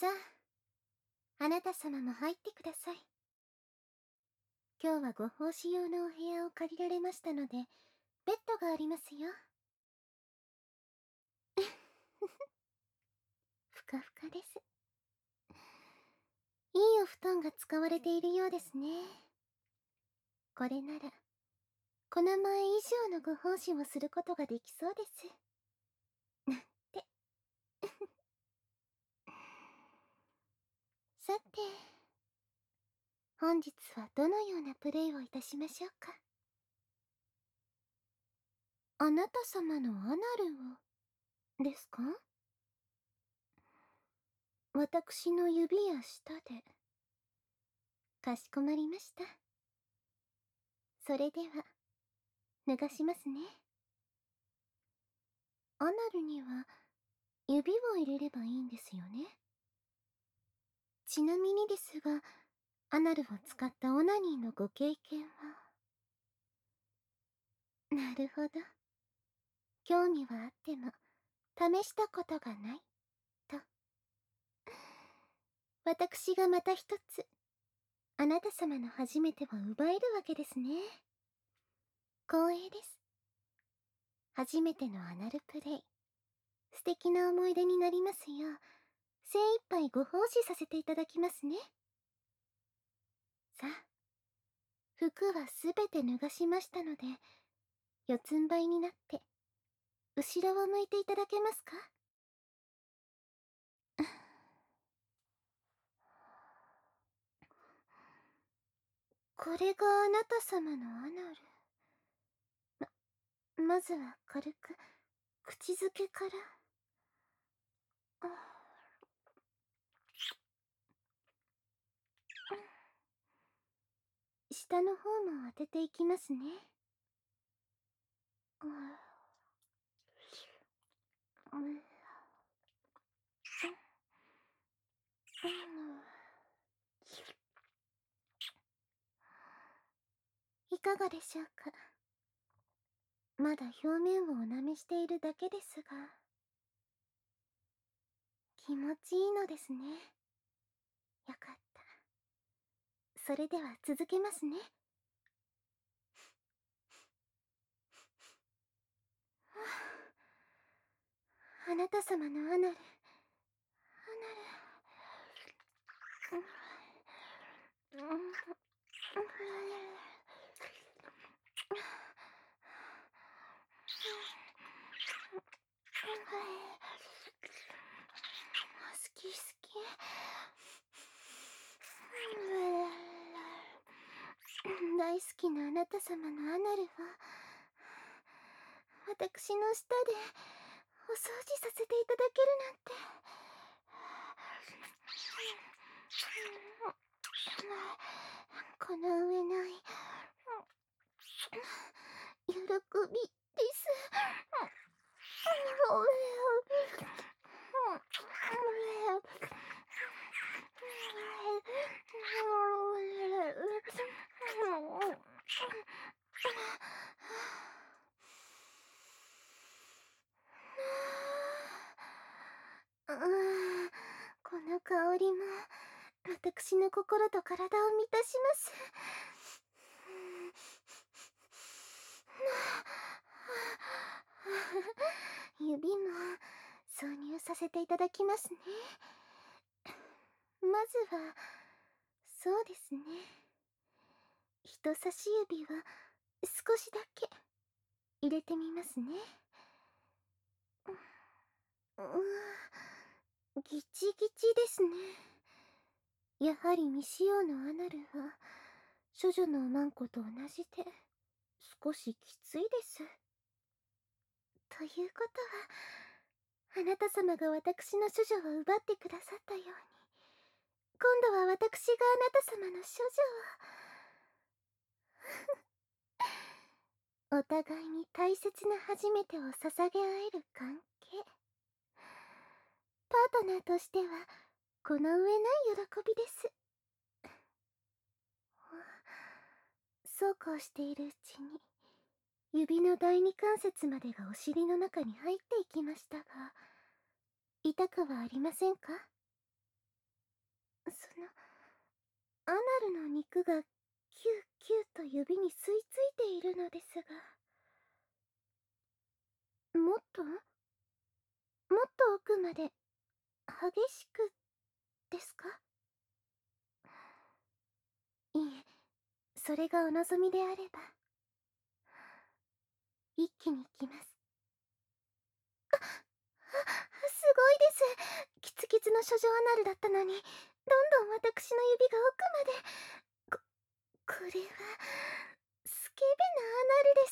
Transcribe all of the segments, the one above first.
さあ、あなた様も入ってください。今日はご奉仕用のお部屋を借りられましたので、ベッドがありますよ。ふかふかです。いいお布団が使われているようですね。これなら、この前以上のご奉仕をすることができそうです。なんて。さて、本日はどのようなプレイをいたしましょうか。あなた様のアナルを、ですか？私の指や舌で。かしこまりました。それでは、脱がしますね。アナルには、指を入れればいいんですよね。ちなみにですが、アナルを使ったオナニーのご経験は？なるほど。興味はあっても、試したことがない、と。私がまた一つ、あなた様の初めてを奪えるわけですね。光栄です。初めてのアナルプレイ、素敵な思い出になりますよう、精一杯ご奉仕させていただきますね。さあ、服はすべて脱がしましたので、四つん這いになって、後ろを向いていただけますか？これがあなた様のアナル。まずは軽く、口づけから。下の方も当てていきますね。いかがでしょうか。まだ表面をお舐めしているだけですが、気持ちいいのですね。よかった。それでは続けますね。あなた様のアナル、好き好き。大好きなあなた様のアナルは、私の舌でお掃除させていただけるなんて。この上ない喜びです。この香りも私の心と体を満たします。指も挿入させていただきますね。まずは、そうですね。人差し指は少しだけ入れてみますね。ギチギチですね。やはり未使用のアナルは、処女のおまんこと同じで、少しきついです。ということは、あなた様が私の処女を奪ってくださったように、今度は私があなた様の処女を。お互いに大切な初めてを捧げ合える関係。パートナーとしては、この上ない喜びです。そうこうしているうちに、指の第二関節までがお尻の中に入っていきましたが、痛くはありませんか？ アナルの肉がキューキューと指に吸い付いているのですが、もっと奥まで激しくですか？いえ、それがお望みであれば一気に行きます。すごいです。キツキツの処女アナルだったのに、どんどん私の指が奥まで。これはスケベなアナルです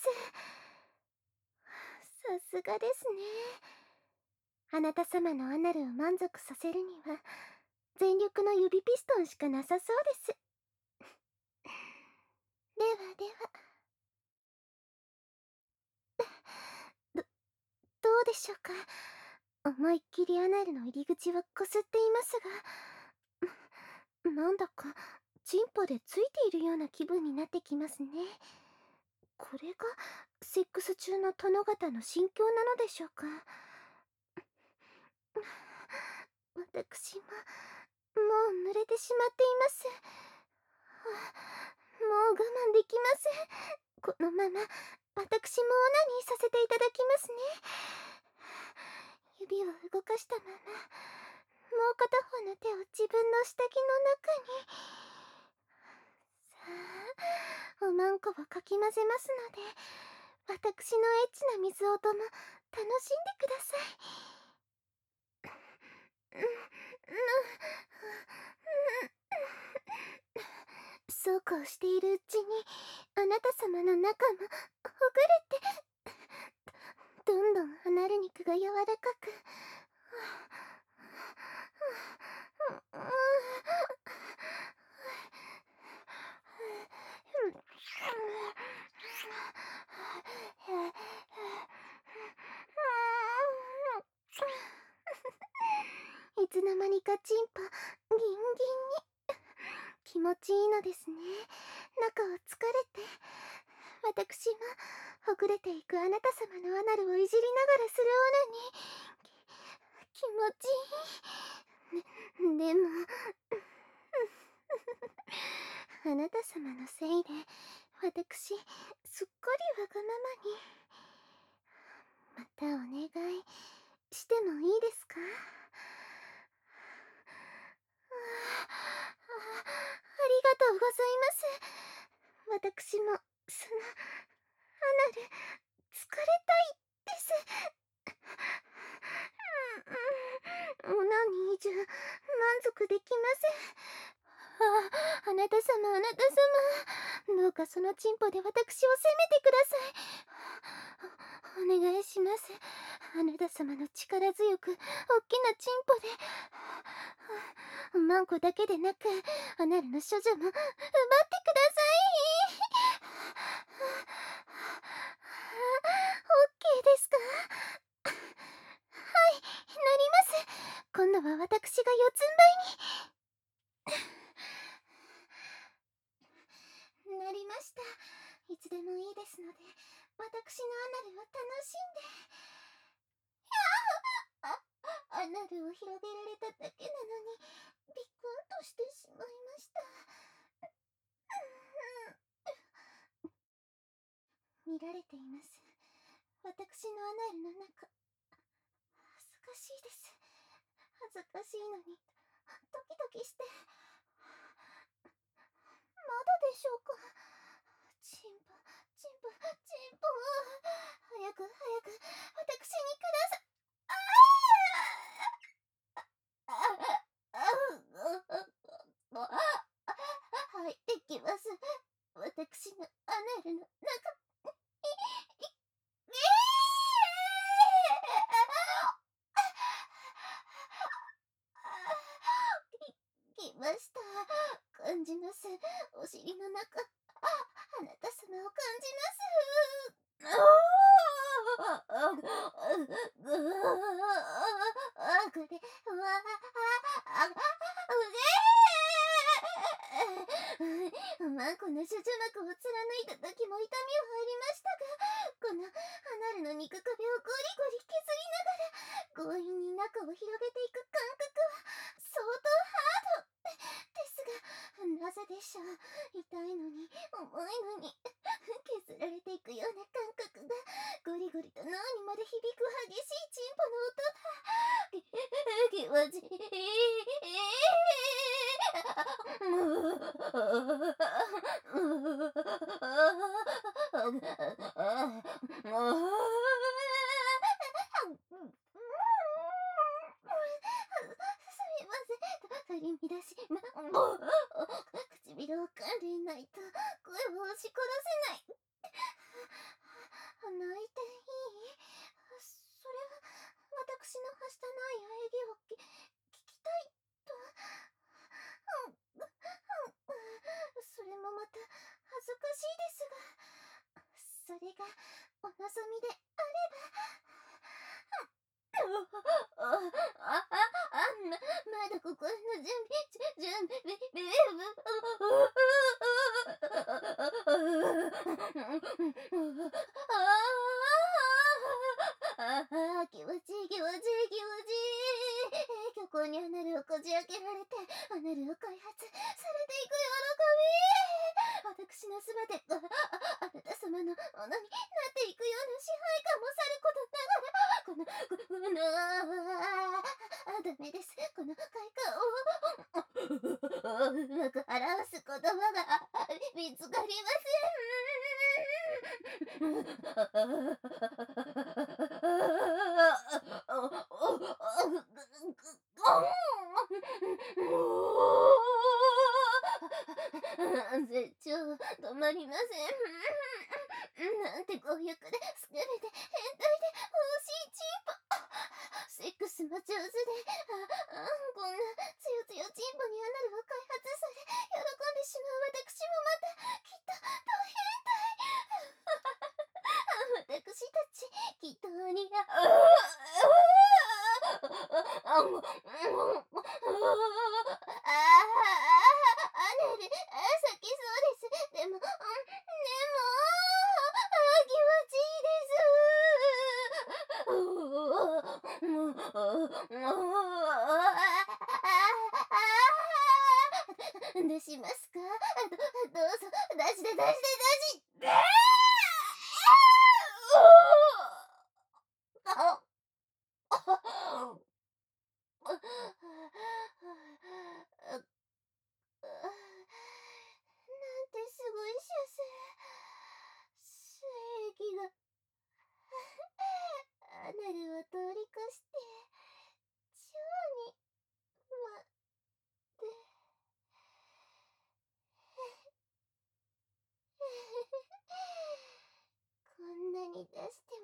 。さすがですね。あなた様のアナルを満足させるには全力の指ピストンしかなさそうです。ではでは、どどうでしょうか。思いっきりアナルの入り口はこすっていますが、なんだかチンポでついているような気分になってきますね。これがセックス中の殿方の心境なのでしょうか。私ももう濡れてしまっています。もう我慢できません。このまま私もオナニーさせていただきますね。指を動かしたまま、もう片方の手を自分の下着の中に。さあ、おまんこをかき混ぜますので、私のエッチな水音も楽しんでください。そうこうしているうちに、あなた様の中もほぐれて、どんどん離る肉が柔らかく。いつの間にかチンポギンギンに。気持ちいいのですね。中を疲れて。私もほぐれていくあなた様のアナルをいじりながらするオナに気持ちいい。でもあなた様のせいで私すっかりわがままに。またお願いしてもいいですか？ありがとうございます。私もそのアナル疲れたいです。オナニーじゃ満足できません。あなた様、あなた様。どうかそのチンポで私を責めてください。お願いします。あなた様の力強く、大きなチンポで、マンコだけでなく、アナルの処女も奪ってください。オッケーですか？はい、なります。今度は私が四つん這いになりました。いつでもいいですので、私のアナルを楽しんで。アナルを広げられただけなのに、ビクンとしてしまいました。見られています。私のアナルの中。恥ずかしいです。恥ずかしいのに、ドキドキして。まだでしょうか？チンポ、チンポ、チンポ。早く、早く、私にください。入ってきます。私のアナルの中。きました。感じます。お尻の中。あなた様を感じます。これは、マンコの処女膜を貫いた時も痛みを入りましたが、このアナルの肉壁をゴリゴリ削りながら強引に中を広げていく感覚は相当ハード。 でしょう。痛いのに、重いのに、削られていくような感覚が、ゴリゴリと脳にまで響く激しいチンポの音が、気持ちいい。すみません。取り乱し、唇を噛んでいないと声を押し殺せない。泣いていい？それは私のはしたない喘ぎを聞きたいと。それもまた恥ずかしいですが、それがお望みであれまだ心の準備、気持ちいい気持ちいい気持ちいい。虚構にアナルをこじ開けられて、アナルを開発されていく喜び。私のすべてがあなた様のものになっていくような支配感もさることながら、ダメです。この快感をうまく表す言葉が見つかりません。絶頂止まりません。なんて強欲で、スクールで、変態で、欲しいチンポ。セックスも上手で、こんなつよつよチンポにアナルを開発され、喜んでしまう私もまた、きっと、ド変態。私たち、きっとお似合アナル、咲きそうです。でも、気持ちいいです。出しますか？どうぞ、出して出して出しなんてすごい出液がアナルを通り越して腸にまでこんなに出して